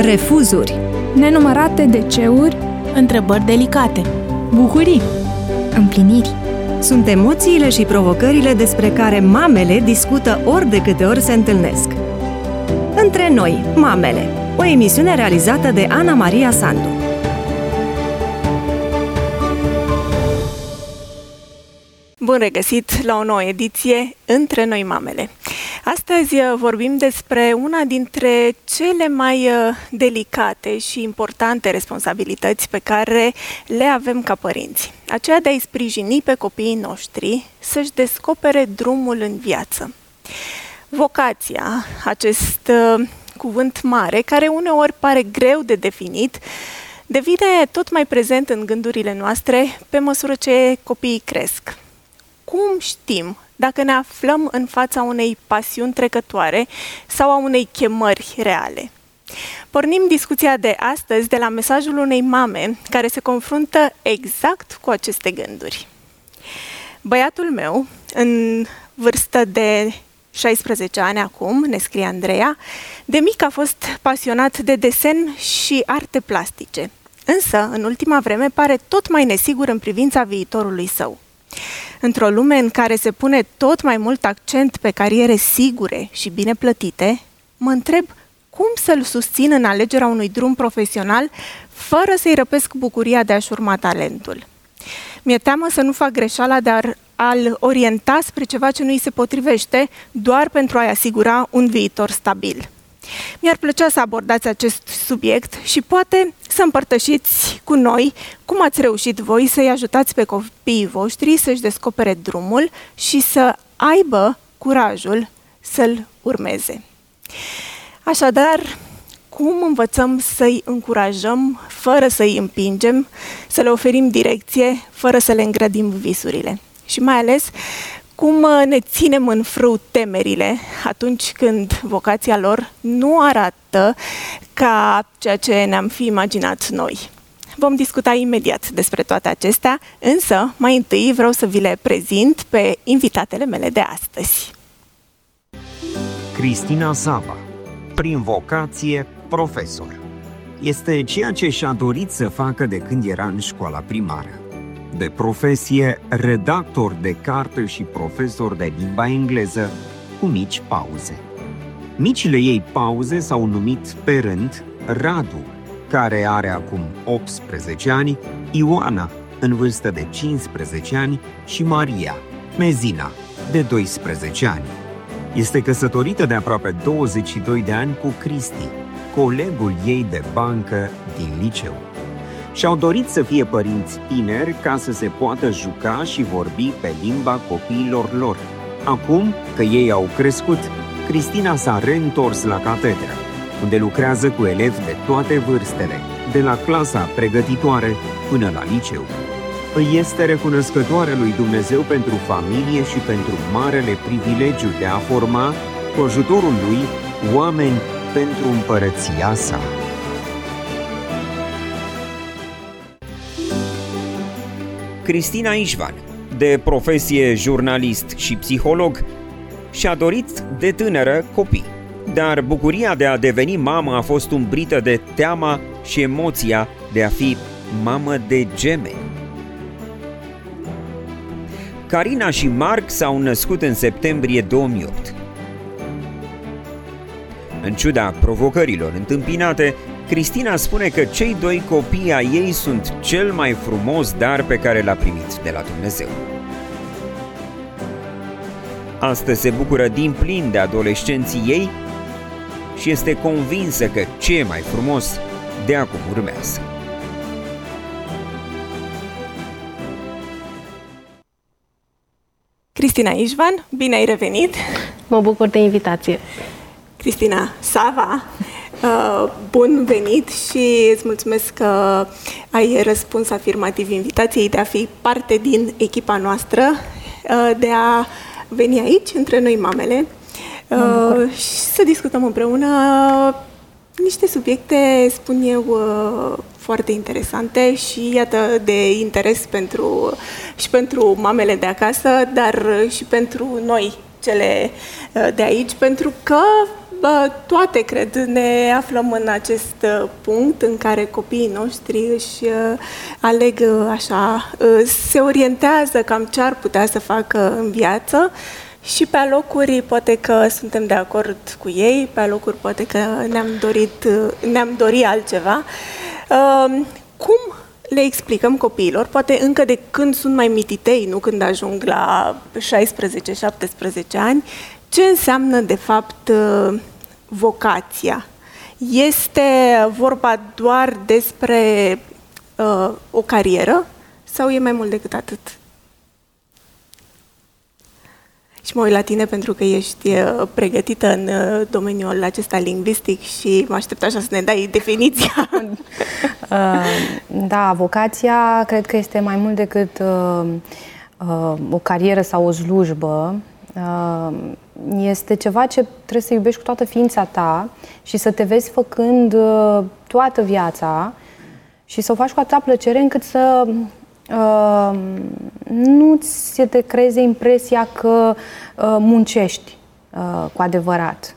refuzuri, nenumărate DC-uri, întrebări delicate, bucurii, împliniri. sunt emoțiile și provocările despre care mamele discută ori de câte ori se întâlnesc. Între noi, mamele, o emisiune realizată de Ana Maria Sandu. Bun regăsit la o nouă ediție Între noi mamele. Astăzi vorbim despre una dintre cele mai delicate și importante responsabilități pe care le avem ca părinți. Aceea de a-i sprijini pe copiii noștri să-și descopere drumul în viață. Vocația, acest cuvânt mare, care uneori pare greu de definit, devine tot mai prezent în gândurile noastre pe măsură ce copiii cresc. Cum știm dacă ne aflăm în fața unei pasiuni trecătoare sau a unei chemări reale? Pornim discuția de astăzi de la mesajul unei mame care se confruntă exact cu aceste gânduri. Băiatul meu, în vârstă de 16 ani acum, ne scrie Andreea, de mic a fost pasionat de desen și arte plastice. Însă, în ultima vreme, pare tot mai nesigur în privința viitorului său. Într-o lume în care se pune tot mai mult accent pe cariere sigure și bine plătite, mă întreb cum să-l susțin în alegerea unui drum profesional fără să-i răpesc bucuria de a-și urma talentul. Mi-e teamă să nu fac greșeala de a-l orienta spre ceva ce nu îi se potrivește doar pentru a-i asigura un viitor stabil. Mi-ar plăcea să abordați acest subiect și poate să împărtășiți cu noi cum ați reușit voi să-i ajutați pe copiii voștri să-și descopere drumul și să aibă curajul să-l urmeze. Așadar, cum învățăm să-i încurajăm fără să-i împingem, să le oferim direcție fără să le îngrădim visurile? Și mai ales, cum ne ținem în frâu temerile atunci când vocația lor nu arată ca ceea ce ne-am fi imaginat noi. Vom discuta imediat despre toate acestea, însă mai întâi vreau să vi le prezint pe invitatele mele de astăzi. Cristina Sava, prin vocație profesor. Este ceea ce și-a dorit să facă de când era în școala primară. De profesie, redactor de carte și profesor de limba engleză, cu mici pauze. Micile ei pauze s-au numit pe rând Radu, care are acum 18 ani, Ioana, în vârstă de 15 ani, și Maria, Mezina, de 12 ani. Este căsătorită de aproape 22 de ani cu Cristi, colegul ei de bancă din liceu. Și-au dorit să fie părinți tineri ca să se poată juca și vorbi pe limba copiilor lor. Acum că ei au crescut, Cristina s-a reîntors la catedră, unde lucrează cu elevi de toate vârstele, de la clasa pregătitoare până la liceu. Îi este recunoscătoare lui Dumnezeu pentru familie și pentru marele privilegiu de a forma, cu ajutorul lui, oameni pentru împărăția sa. Cristina Ișvan, de profesie jurnalist și psiholog, și-a dorit de tânără copii, dar bucuria de a deveni mamă a fost umbrită de teama și emoția de a fi mamă de gemeni. Carina și Marc s-au născut în septembrie 2008. În ciuda provocărilor întâmpinate, Cristina spune că cei doi copii ai ei sunt cel mai frumos dar pe care l-a primit de la Dumnezeu. Astăzi se bucură din plin de adolescenții ei și este convinsă că ce e mai frumos de acum urmează. Cristina Ișvan, bine ai revenit! Mă bucur de invitație. Cristina Sava, bun venit și îți mulțumesc că ai răspuns afirmativ invitației de a fi parte din echipa noastră, de a veni aici, între noi mamele, și să discutăm împreună niște subiecte, spun eu, foarte interesante și iată de interes pentru mamele de acasă, dar și pentru noi, cele de aici, pentru că toate, cred, ne aflăm în acest punct în care copiii noștri își aleg așa, se orientează cam ce ar putea să facă în viață și pe alocuri poate că suntem de acord cu ei, pe alocuri poate că ne-am dorit altceva. Cum le explicăm copiilor, poate încă de când sunt mai mititei, nu când ajung la 16-17 ani, ce înseamnă de fapt vocația? Este vorba doar despre o carieră sau e mai mult decât atât? Și mă uit la tine pentru că ești pregătită în domeniul acesta lingvistic și mă aștept așa să ne dai definiția. Da, vocația cred că este mai mult decât o carieră sau o slujbă. Este ceva ce trebuie să iubești cu toată ființa ta și să te vezi făcând toată viața și să o faci cu atâta plăcere încât să nu ți te creeze impresia că muncești cu adevărat.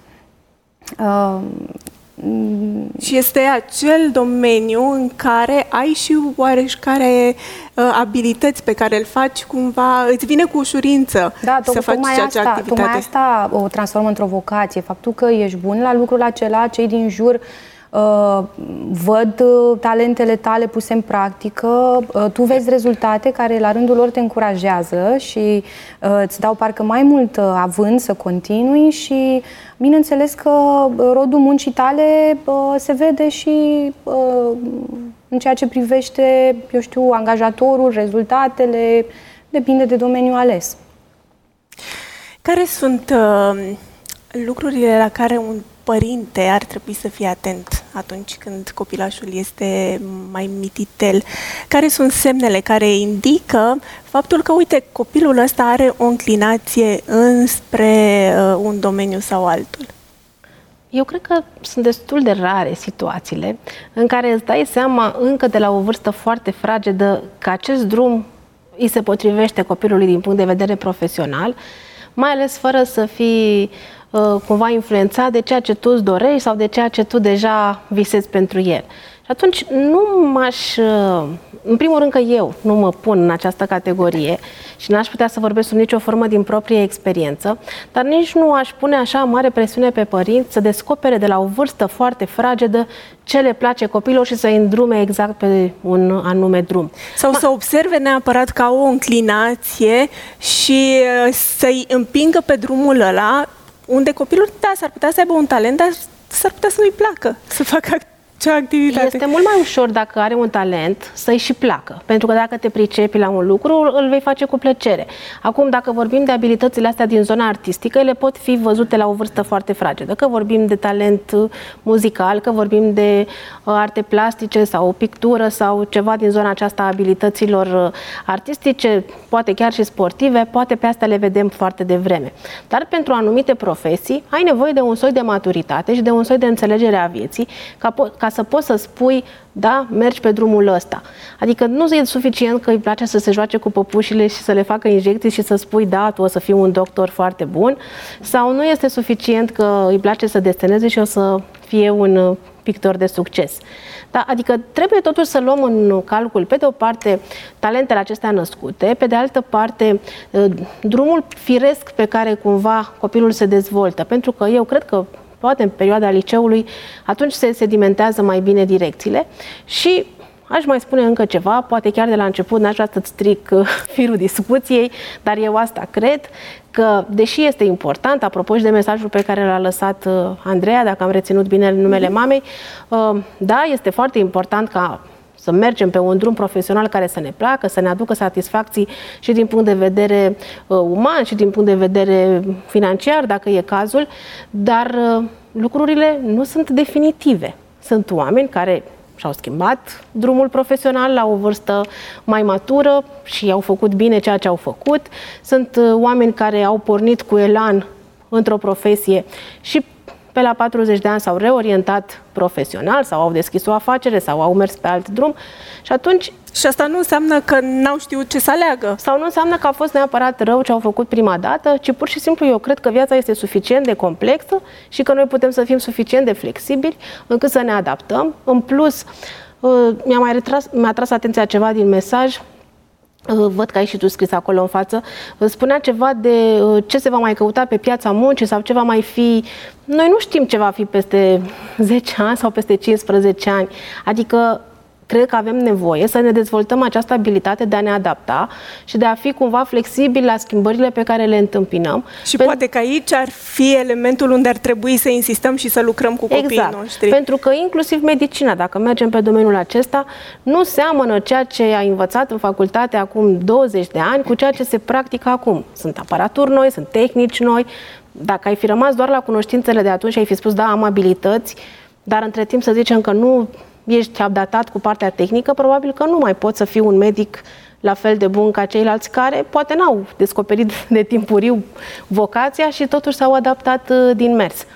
Și este acel domeniu în care ai și oareșcare abilități pe care îl faci cumva, îți vine cu ușurință să faci acea activitate. Tocmai asta o transformă într-o vocație. Faptul că ești bun la lucrul acela, cei din jur văd talentele tale puse în practică, tu vezi rezultate care la rândul lor te încurajează și îți dau parcă mai mult avânt să continui și bineînțeles că rodul muncii tale se vede și în ceea ce privește, eu știu, angajatorul, rezultatele, depinde de domeniul ales. Care sunt lucrurile la care un părinte ar trebui să fie atent atunci când copilașul este mai mititel? Care sunt semnele care indică faptul că, uite, copilul ăsta are o înclinație înspre un domeniu sau altul? Eu cred că sunt destul de rare situațiile în care îți dai seama încă de la o vârstă foarte fragedă că acest drum îi se potrivește copilului din punct de vedere profesional, mai ales fără să fii cumva influențat de ceea ce tu îți dorești sau de ceea ce tu deja visezi pentru el. Și atunci în primul rând că eu nu mă pun în această categorie și n-aș putea să vorbesc sub nicio formă din proprie experiență, dar nici nu aș pune așa mare presiune pe părinți să descopere de la o vârstă foarte fragedă ce le place copilor și să-i îndrume exact pe un anume drum. Sau să observe neapărat ca o înclinație și să-i împingă pe drumul ăla unde copilul, da, s-ar putea să aibă un talent, dar s-ar putea să nu-i placă să facă acea activitate. Este mult mai ușor dacă are un talent să-i și placă. Pentru că dacă te pricepi la un lucru, îl vei face cu plăcere. Acum, dacă vorbim de abilitățile astea din zona artistică, ele pot fi văzute la o vârstă foarte fragedă. Că vorbim de talent muzical, că vorbim de arte plastice sau o pictură sau ceva din zona aceasta a abilităților artistice, poate chiar și sportive, poate pe astea le vedem foarte devreme. Dar pentru anumite profesii ai nevoie de un soi de maturitate și de un soi de înțelegere a vieții ca să poți să spui, da, mergi pe drumul ăsta. Adică nu e suficient că îi place să se joace cu păpușile și să le facă injecții și să spui, da, tu o să fii un doctor foarte bun, sau nu este suficient că îi place să deseneze și o să fie un pictor de succes. Da, adică trebuie totuși să luăm în calcul, pe de o parte, talentele acestea născute, pe de altă parte, drumul firesc pe care cumva copilul se dezvoltă. Pentru că eu cred că poate în perioada liceului, atunci se sedimentează mai bine direcțiile și aș mai spune încă ceva, poate chiar de la început, n-aș vrea să-ți stric firul discuției, dar eu asta cred, că deși este important, apropo și de mesajul pe care l-a lăsat Andreea, dacă am reținut bine numele mamei, da, este foarte important ca să mergem pe un drum profesional care să ne placă, să ne aducă satisfacții și din punct de vedere uman și din punct de vedere financiar, dacă e cazul, dar lucrurile nu sunt definitive. Sunt oameni care și-au schimbat drumul profesional la o vârstă mai matură și au făcut bine ceea ce au făcut. Sunt oameni care au pornit cu elan într-o profesie și pe la 40 de ani s-au reorientat profesional sau au deschis o afacere sau au mers pe alt drum și atunci... Și asta nu înseamnă că n-au știut ce să aleagă. Sau nu înseamnă că a fost neapărat rău ce au făcut prima dată, ci pur și simplu eu cred că viața este suficient de complexă și că noi putem să fim suficient de flexibili încât să ne adaptăm. În plus, mi-a tras atenția ceva din mesaj. Văd că ai și tu scris acolo în față, spunea ceva de ce se va mai căuta pe piața muncii sau ce va mai fi. Noi nu știm ce va fi peste 10 ani sau peste 15 ani. Adică cred că avem nevoie să ne dezvoltăm această abilitate de a ne adapta și de a fi cumva flexibili la schimbările pe care le întâmpinăm. Și poate că aici ar fi elementul unde ar trebui să insistăm și să lucrăm cu copiii noștri. Pentru că inclusiv medicina, dacă mergem pe domeniul acesta, nu seamănă ceea ce ai învățat în facultate acum 20 de ani cu ceea ce se practică acum. Sunt aparaturi noi, sunt tehnici noi. Dacă ai fi rămas doar la cunoștințele de atunci și ai fi spus, da, am abilități, dar între timp să zicem că nu ești updatat cu partea tehnică, probabil că nu mai poți să fii un medic la fel de bun ca ceilalți care poate n-au descoperit de timpuriu vocația și totuși s-au adaptat din mers.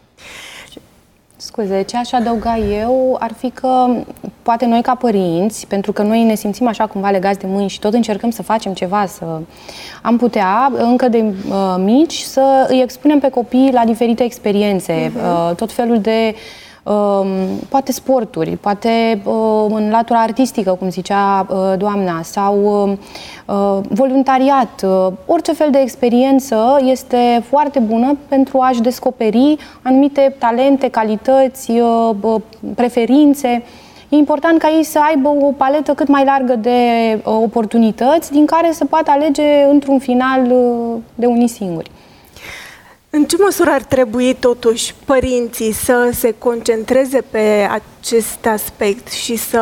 Scuze, ce aș adăuga eu ar fi că poate noi ca părinți, pentru că noi ne simțim așa cumva legați de mâini și tot încercăm să facem ceva, am putea încă de mici să îi expunem pe copii la diferite experiențe, tot felul de poate sporturi, poate în latura artistică, cum zicea doamna, sau voluntariat. Orice fel de experiență este foarte bună pentru a-și descoperi anumite talente, calități, preferințe. E important ca ei să aibă o paletă cât mai largă de oportunități din care să poată alege într-un final de unii singuri. În ce măsură ar trebui totuși părinții să se concentreze pe acest aspect și să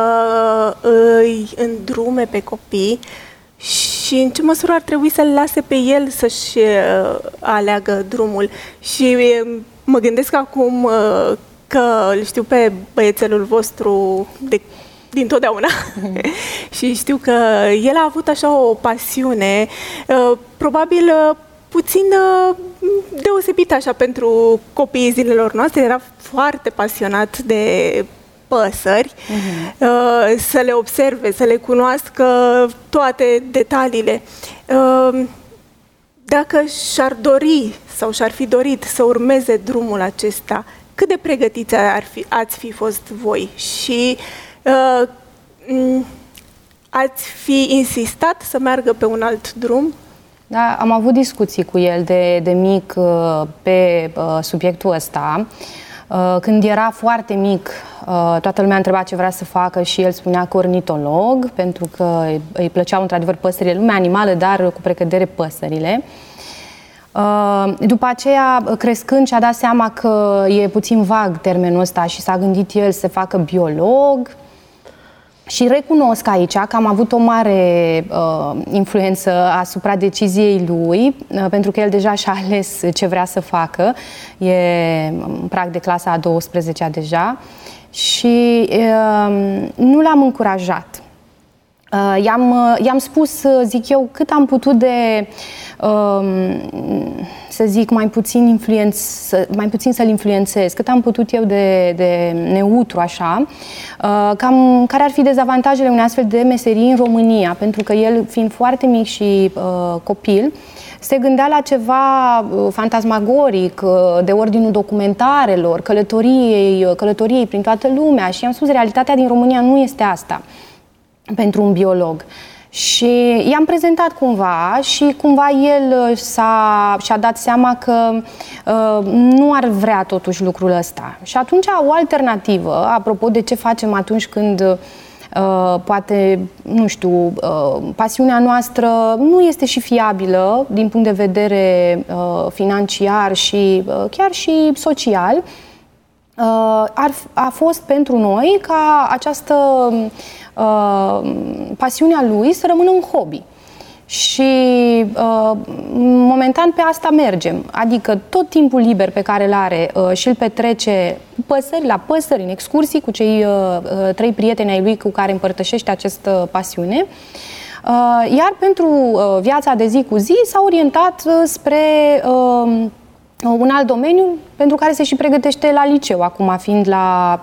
îi îndrume pe copii și în ce măsură ar trebui să-l lase pe el să-și aleagă drumul? Și mă gândesc acum că îl știu pe băiețelul vostru dintotdeauna și știu că el a avut așa o pasiune, probabil puțin deosebită așa pentru copiii zilelor noastre. Era foarte pasionat de păsări, să le observe, să le cunoască toate detaliile. Dacă și-ar dori sau și-ar fi dorit să urmeze drumul acesta, cât de pregătiți ați fi fost voi și ați fi insistat să meargă pe un alt drum? Da, am avut discuții cu el de mic pe subiectul ăsta. Când era foarte mic, toată lumea întreba ce vrea să facă și el spunea că ornitolog, pentru că îi plăceau într-adevăr păsările, lumea animală, dar cu precădere păsările. După aceea, crescând, și-a dat seama că e puțin vag termenul ăsta și s-a gândit el să facă biolog. Și recunosc aici că am avut o mare influență asupra deciziei lui, pentru că el deja și-a ales ce vrea să facă. E în prag de clasa a 12-a deja și nu l-am încurajat. I-am spus, zic eu, cât am putut de, să zic, mai puțin să-l influențez, cât am putut eu de neutru, așa, cam care ar fi dezavantajele unei astfel de meserii în România, pentru că el, fiind foarte mic și copil, se gândea la ceva fantasmagoric, de ordinul documentarelor, călătoriei prin toată lumea și i-am spus, realitatea din România nu este asta pentru un biolog. Și i-am prezentat cumva și cumva el și-a dat seama că nu ar vrea totuși lucrul ăsta. Și atunci o alternativă, apropo de ce facem atunci când poate, nu știu, pasiunea noastră nu este și fiabilă din punct de vedere financiar și chiar și social, a fost pentru noi ca această pasiunea lui să rămână un hobby. Și momentan pe asta mergem. Adică tot timpul liber pe care îl are și îl petrece la păsări, în excursii cu cei 3 prieteni ai lui cu care împărtășește această pasiune. Iar pentru viața de zi cu zi s-a orientat spre un alt domeniu pentru care se și pregătește la liceu, acum fiind la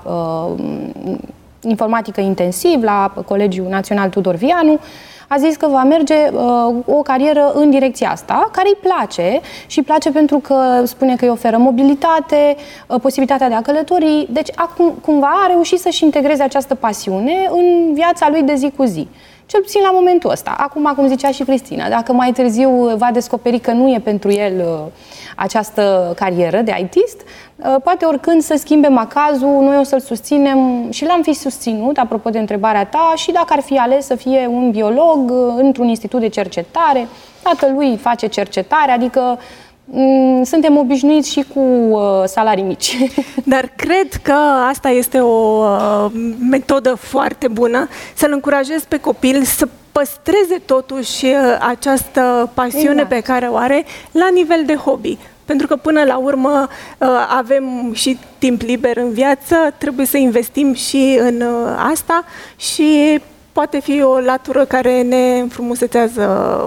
informatică intensiv, la Colegiul Național Tudor Vianu, a zis că va merge o carieră în direcția asta, care îi place și îi place pentru că spune că îi oferă mobilitate, posibilitatea de a călători. Deci, acum, cumva, a reușit să-și integreze această pasiune în viața lui de zi cu zi. Cel puțin la momentul ăsta. Acum, cum zicea și Cristina, dacă mai târziu va descoperi că nu e pentru el această carieră de IT-ist, poate oricând să schimbe macazul, noi o să-l susținem și l-am fi susținut, apropo de întrebarea ta, și dacă ar fi ales să fie un biolog într-un institut de cercetare, tatălui face cercetare, adică suntem obișnuiți și cu salarii mici. Dar cred că asta este o metodă foarte bună, să-l încurajezi pe copil să păstreze totuși această pasiune pe care o are la nivel de hobby. Pentru că până la urmă avem și timp liber în viață, trebuie să investim și în asta și poate fi o latură care ne înfrumusețează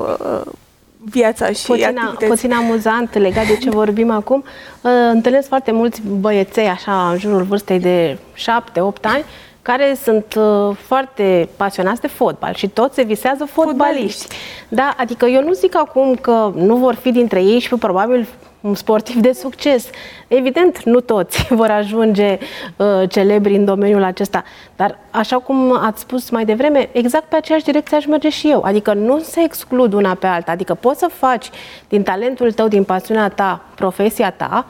viața și activități. Puțin amuzant legat de ce vorbim acum. Întâlnesc foarte mulți băieței așa în jurul vârstei de 7-8 ani care sunt foarte pasionați de fotbal și toți se visează fotbaliști. Da, adică eu nu zic acum că nu vor fi dintre ei și probabil un sportiv de succes. Evident, nu toți vor ajunge celebri în domeniul acesta, dar așa cum ați spus mai devreme, exact pe aceeași direcție aș merge și eu. Adică nu se exclud una pe alta, adică poți să faci din talentul tău, din pasiunea ta, profesia ta,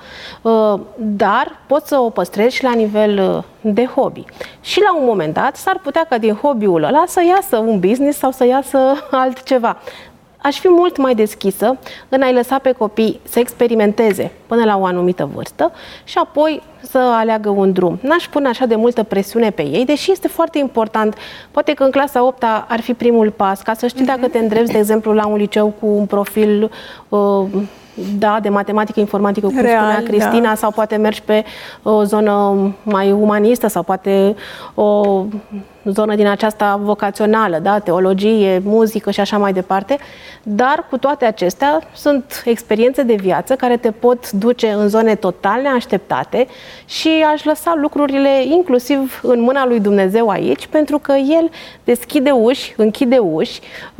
dar poți să o păstrezi și la nivel de hobby. Și la un moment dat s-ar putea ca din hobby-ul ăla să iasă un business sau să iasă altceva. Aș fi mult mai deschisă în a-i lăsa pe copii să experimenteze până la o anumită vârstă și apoi să aleagă un drum. N-aș pune așa de multă presiune pe ei, deși este foarte important. Poate că în clasa 8-a ar fi primul pas, ca să știi dacă te îndrepți, de exemplu, la un liceu cu un profil de matematică, informatică, cum spunea Cristina, sau poate mergi pe o zonă mai umanistă sau poate o zonă din aceasta vocațională, da? Teologie, muzică și așa mai departe. Dar cu toate acestea sunt experiențe de viață care te pot duce în zone total neașteptate și aș lăsa lucrurile inclusiv în mâna lui Dumnezeu aici, pentru că El deschide uși, închide uși,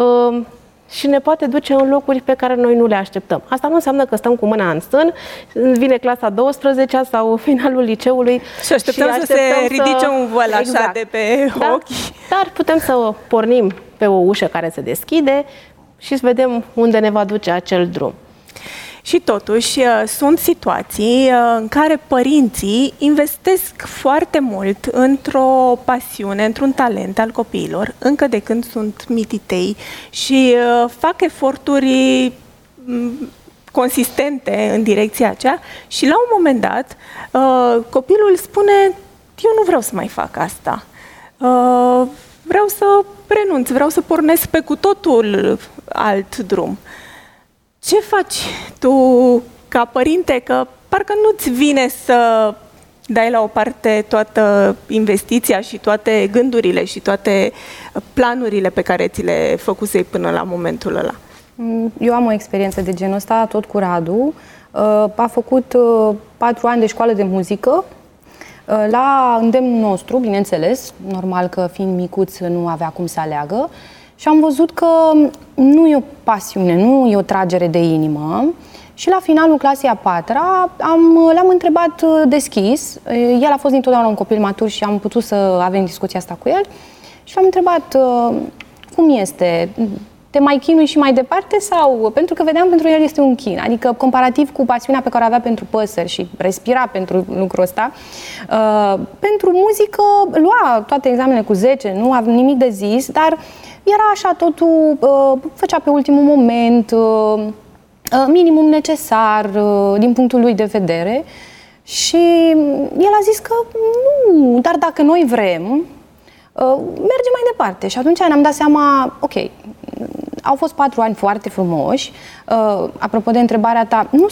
și ne poate duce în locuri pe care noi nu le așteptăm. Asta nu înseamnă că stăm cu mâna în stân, vine clasa 12 sau finalul liceului și așteptăm să se ridice un văl așa de pe ochi. Dar putem să pornim pe o ușă care se deschide și să vedem unde ne va duce acel drum. Și totuși sunt situații în care părinții investesc foarte mult într-o pasiune, într-un talent al copiilor, încă de când sunt mititei și fac eforturi consistente în direcția aceea și la un moment dat copilul spune: eu nu vreau să mai fac asta, vreau să renunț, vreau să pornesc pe cu totul alt drum. Ce faci tu ca părinte, că parcă nu-ți vine să dai la o parte toată investiția și toate gândurile și toate planurile pe care ți le făcusei până la momentul ăla? Eu am o experiență de genul ăsta, tot cu Radu. A făcut 4 ani de școală de muzică. La îndemnul nostru, bineînțeles, normal că fiind micuț nu avea cum să aleagă. Și am văzut că nu e o pasiune, nu e o tragere de inimă. Și la finalul clasei a 4-a l-am întrebat deschis. El a fost dintotdeauna un copil matur și am putut să avem discuția asta cu el. Și l-am întrebat cum este, te mai chinui și mai departe sau... Pentru că vedeam pentru el este un chin. Adică comparativ cu pasiunea pe care o avea pentru păsări și respira pentru lucrul ăsta, pentru muzică lua toate examenele cu 10, nu avea nimic de zis, dar era așa totul, făcea pe ultimul moment, minimum necesar din punctul lui de vedere și el a zis că nu, dar dacă noi vrem, mergem mai departe. Și atunci ne-am dat seama, ok, au fost 4 ani foarte frumoși. Apropo de întrebarea ta, nu se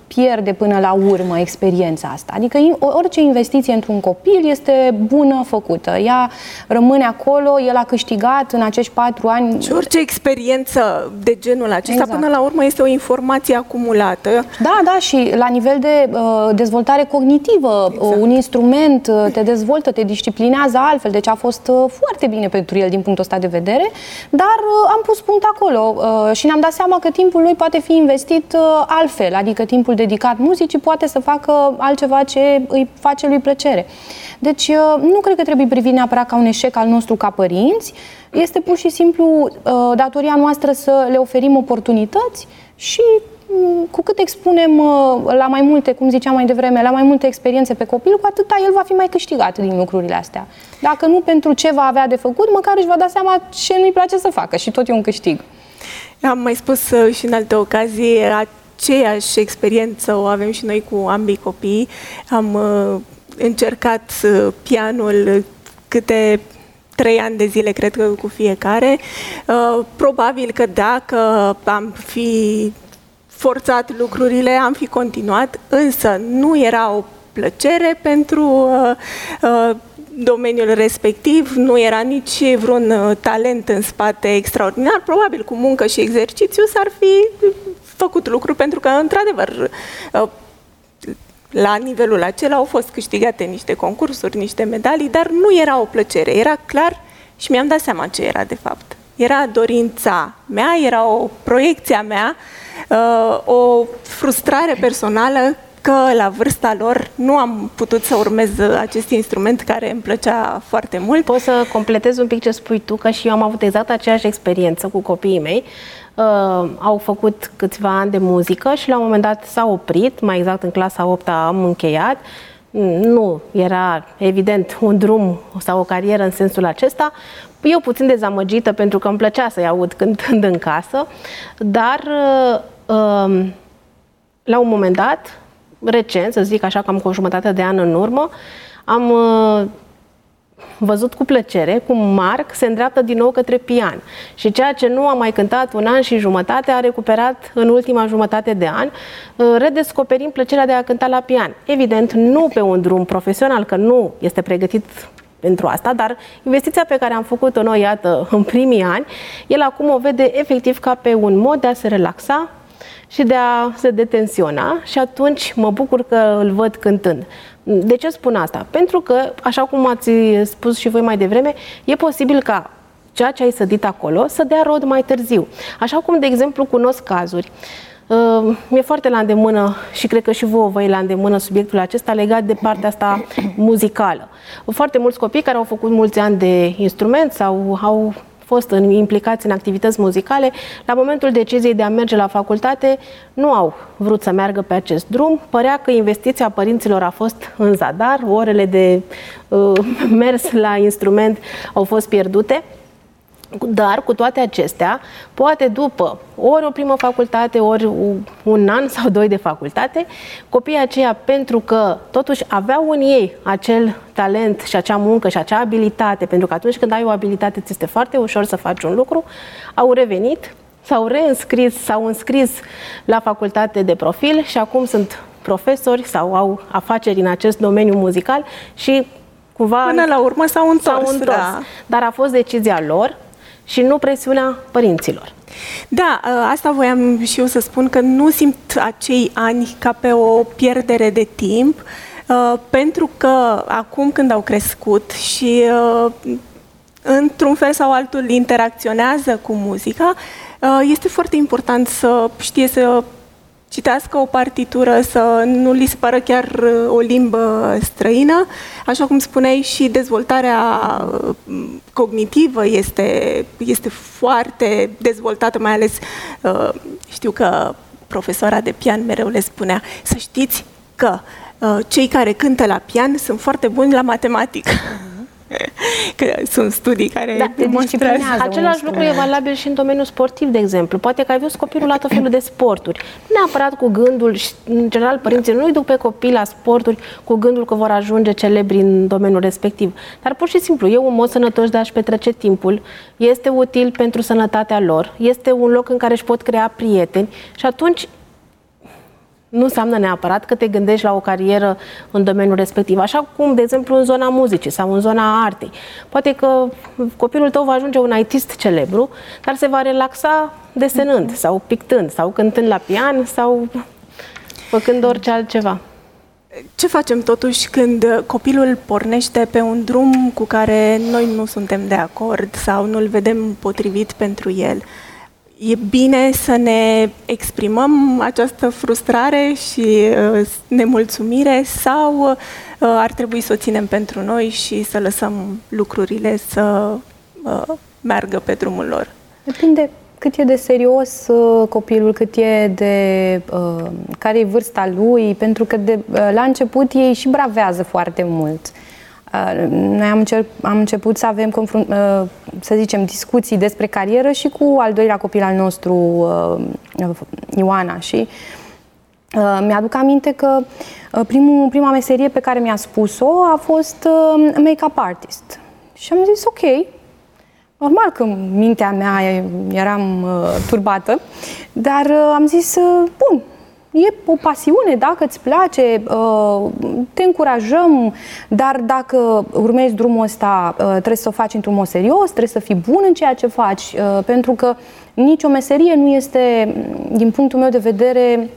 pierde până la urmă experiența asta. Adică orice investiție într-un copil este bună făcută. Ea rămâne acolo, el a câștigat în acești 4 ani. Și orice experiență de genul acesta, exact, până la urmă, este o informație acumulată. Da, și la nivel de dezvoltare cognitivă, exact, un instrument te dezvoltă, te disciplinează altfel, deci a fost foarte bine pentru el din punctul ăsta de vedere, dar am pus punct acolo și ne-am dat seama că timpul lui poate fi investit altfel, adică timpul dedicat muzicii poate să facă altceva ce îi face lui plăcere. Deci nu cred că trebuie privit neapărat ca un eșec al nostru ca părinți, este pur și simplu datoria noastră să le oferim oportunități și cu cât expunem la mai multe, cum ziceam mai devreme, la mai multe experiențe pe copil, cu atâta el va fi mai câștigat din lucrurile astea. Dacă nu pentru ce va avea de făcut, măcar își va da seama ce nu-i place să facă și tot e un câștig. Am mai spus și în alte ocazii, aceeași experiență o avem și noi cu ambii copii. Am încercat pianul câte 3 ani de zile, cred că cu fiecare. Probabil că dacă am fi forțat lucrurile, am fi continuat, însă nu era o plăcere pentru domeniul respectiv, nu era nici vreun talent în spate extraordinar, probabil cu muncă și exercițiu s-ar fi făcut lucruri, pentru că, într-adevăr, la nivelul acela au fost câștigate niște concursuri, niște medalii, dar nu era o plăcere, era clar și mi-am dat seama ce era de fapt. Era dorința mea, era o proiecție a mea, o frustrare personală că la vârsta lor nu am putut să urmez acest instrument care îmi plăcea foarte mult. Pot să completez un pic ce spui tu, că și eu am avut exact aceeași experiență cu copiii mei. Au făcut câțiva ani de muzică și la un moment dat s-au oprit, mai exact în clasa 8-a am încheiat. Nu era, evident, un drum sau o carieră în sensul acesta. Eu puțin dezamăgită pentru că îmi plăcea să-i aud cântând în casă, dar la un moment dat, recent, să zic așa, cam cu o jumătate de an în urmă, am văzut cu plăcere cum Marc se îndreaptă din nou către pian. Și ceea ce nu a mai cântat 1 an și jumătate, a recuperat în ultima jumătate de an, redescoperind plăcerea de a cânta la pian. Evident, nu pe un drum profesional, că nu este pregătit pentru asta, dar investiția pe care am făcut-o noi, iată, în primii ani, el acum o vede efectiv ca pe un mod de a se relaxa și de a se detensiona și atunci mă bucur că îl văd cântând. De ce spun asta? Pentru că, așa cum ați spus și voi mai devreme, e posibil ca ceea ce ai sădit acolo să dea rod mai târziu. Așa cum, de exemplu, cunosc cazuri. Mi-e foarte la îndemână și cred că și vouă vă e la îndemână subiectul acesta legat de partea asta muzicală. Foarte mulți copii care au făcut mulți ani de instrument sau au fost implicați în activități muzicale, la momentul deciziei de a merge la facultate, nu au vrut să meargă pe acest drum. Părea că investiția părinților a fost în zadar, orele de mers la instrument au fost pierdute. Dar, cu toate acestea, poate după ori o primă facultate, ori 1 an sau 2 de facultate, copiii aceia, pentru că totuși aveau în ei acel talent și acea muncă și acea abilitate, pentru că atunci când ai o abilitate, ți este foarte ușor să faci un lucru, au revenit, s-au reînscris, s-au înscris la facultate de profil și acum sunt profesori sau au afaceri în acest domeniu muzical și cumva... Până la urmă s-au întors. Da. Dar a fost decizia lor și nu presiunea părinților. Da, asta voiam și eu să spun, că nu simt acei ani ca pe o pierdere de timp, pentru că acum când au crescut și într-un fel sau altul interacționează cu muzica, este foarte important să știe să citească o partitură, să nu li se pară chiar o limbă străină. Așa cum spuneai, și dezvoltarea cognitivă este foarte dezvoltată, mai ales știu că profesoara de pian mereu le spunea să știți că cei care cântă la pian sunt foarte buni la matematică. Că sunt studii care demonstrează. Același lucru e valabil și în domeniul sportiv, de exemplu. Poate că ai văzut copilul la tot felul de sporturi. Nu neapărat cu gândul, și în general părinții nu îi duc pe copii la sporturi cu gândul că vor ajunge celebri în domeniul respectiv. Dar pur și simplu e un mod sănătos de a-și petrece timpul, este util pentru sănătatea lor, este un loc în care își pot crea prieteni și atunci Nu înseamnă neapărat că te gândești la o carieră în domeniul respectiv, așa cum, de exemplu, în zona muzicii sau în zona artei. Poate că copilul tău va ajunge un artist celebru, dar se va relaxa desenând sau pictând sau cântând la pian sau făcând orice altceva. Ce facem totuși când copilul pornește pe un drum cu care noi nu suntem de acord sau nu-l vedem potrivit pentru el? E bine să ne exprimăm această frustrare și nemulțumire sau ar trebui să o ținem pentru noi și să lăsăm lucrurile să meargă pe drumul lor? Depinde cât e de serios copilul, cât e de care e vârsta lui, pentru că la început ei și bravează foarte mult. Noi am început să avem, să zicem, discuții despre carieră și cu al doilea copil al nostru, Ioana, și mi-aduc aminte că prima meserie pe care mi-a spus-o a fost make-up artist. Și am zis, ok, normal că în mintea mea eram turbată, dar am zis, bun, e o pasiune, dacă îți place, te încurajăm, dar dacă urmezi drumul ăsta, trebuie să o faci într-un mod serios, trebuie să fii bun în ceea ce faci, pentru că nicio meserie nu este, din punctul meu de vedere,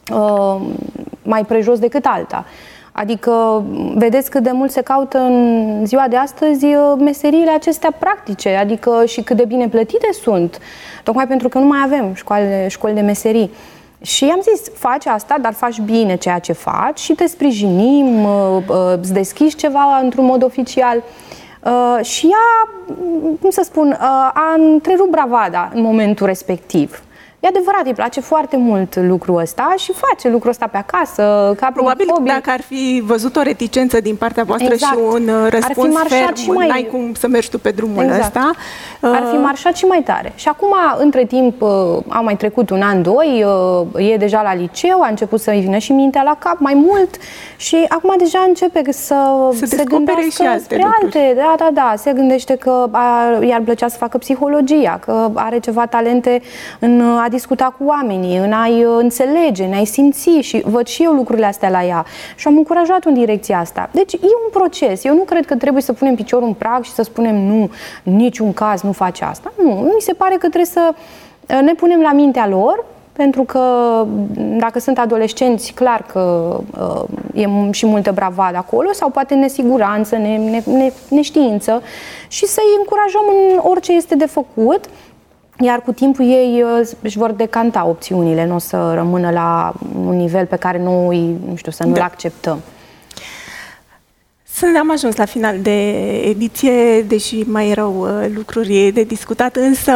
mai prejos decât alta. Adică, vedeți cât de mult se caută în ziua de astăzi meseriile acestea practice, adică și cât de bine plătite sunt, tocmai pentru că nu mai avem școli de meserii. Și am zis, faci asta, dar faci bine ceea ce faci și te sprijinim, îți deschizi ceva într-un mod oficial. Și ea, cum să spun, a întrerupt bravada în momentul respectiv. E adevărat, îi place foarte mult lucrul ăsta și face lucrul ăsta pe acasă, ca probabil dacă ar fi văzut o reticență din partea voastră, exact, și un răspuns ferm, n-ai cum să mergi tu pe drumul ăsta. Ar fi marșat și mai tare. Și acum, între timp, au mai trecut un an, doi, e deja la liceu, a început să-i vină și mintea la cap mai mult și acum deja începe să se gândească spre alte. Da, se gândește că i-ar plăcea să facă psihologia, că are ceva talente în a discuta cu oamenii, în a-i înțelege, în a-i simți, și văd și eu lucrurile astea la ea. Și am încurajat în direcția asta. Deci e un proces. Eu nu cred că trebuie să punem piciorul în prag și să spunem nu, în niciun caz nu faci asta. Nu, mi se pare că trebuie să ne punem la mintea lor, pentru că dacă sunt adolescenți, clar că e și multă bravadă acolo, sau poate nesiguranță, neștiință, și să-i încurajăm în orice este de făcut. Iar cu timpul ei își vor decanta opțiunile, nu o să rămână la un nivel pe care noi, nu știu, să nu-l acceptăm. Am ajuns la final de ediție, deși mai erau lucruri de discutat, însă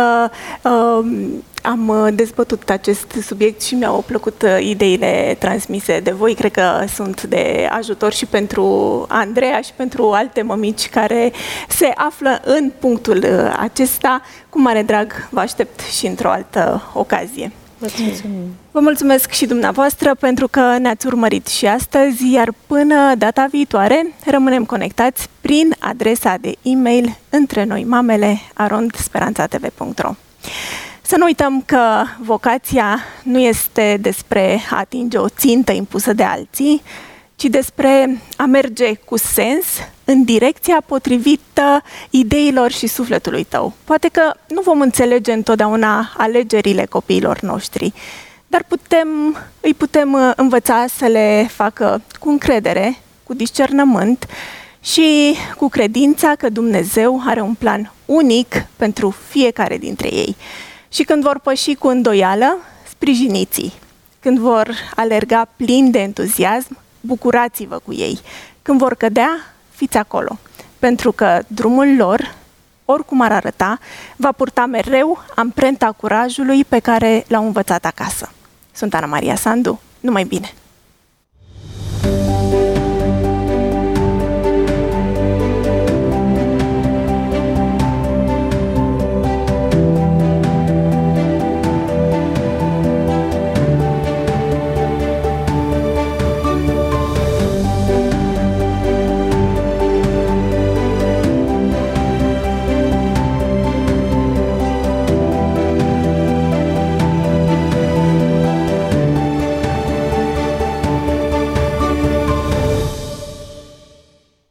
am dezbătut acest subiect și mi-au plăcut ideile transmise de voi. Cred că sunt de ajutor și pentru Andreea și pentru alte mămici care se află în punctul acesta. Cu mare drag vă aștept și într-o altă ocazie. Vă mulțumesc și dumneavoastră pentru că ne-ați urmărit și astăzi, iar până data viitoare rămânem conectați prin adresa de e-mail întrenoimamele@speranțatv.ro. Să nu uităm că vocația nu este despre a atinge o țintă impusă de alții, ci despre a merge cu sens în direcția potrivită ideilor și sufletului tău. Poate că nu vom înțelege întotdeauna alegerile copiilor noștri, dar îi putem învăța să le facă cu încredere, cu discernământ și cu credința că Dumnezeu are un plan unic pentru fiecare dintre ei. Și când vor păși cu îndoială, sprijiniți-i. Când vor alerga plini de entuziasm, bucurați-vă cu ei. Când vor cădea, fiți acolo. Pentru că drumul lor, oricum ar arăta, va purta mereu amprenta curajului pe care l-au învățat acasă. Sunt Ana Maria Sandu. Numai bine!